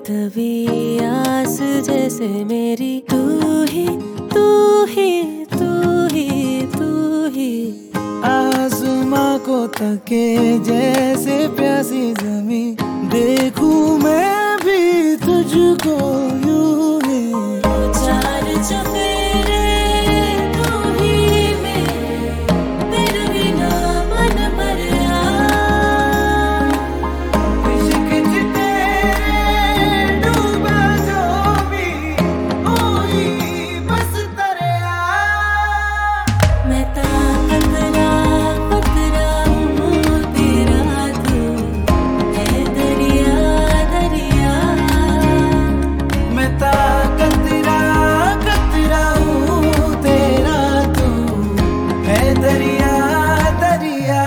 कभी आस जैसे मेरी तू ही तू ही तू ही तू ही। आसमां को तके जैसे प्यासी जमी, देखूं मैं भी तुझको यूं ही। चार चफेरे तू ही मेरे बिना मन पर इश्क च तेरे डूबा जो भी, ओही बस दरिया। मैं कतरा कतरा हूँ तेरा, तू है दरिया दरिया। मैं कतरा कतरा हूँ तेरा, तू है दरिया दरिया।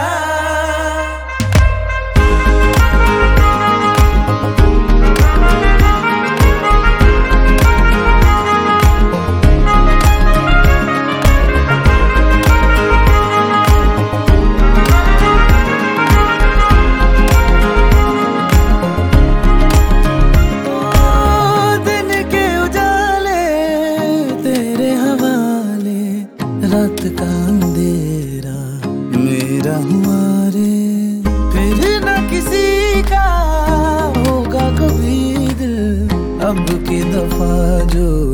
रात का अंधेरा मेरा हमारे, फिर न किसी का होगा कभी दिल अब की दफा जो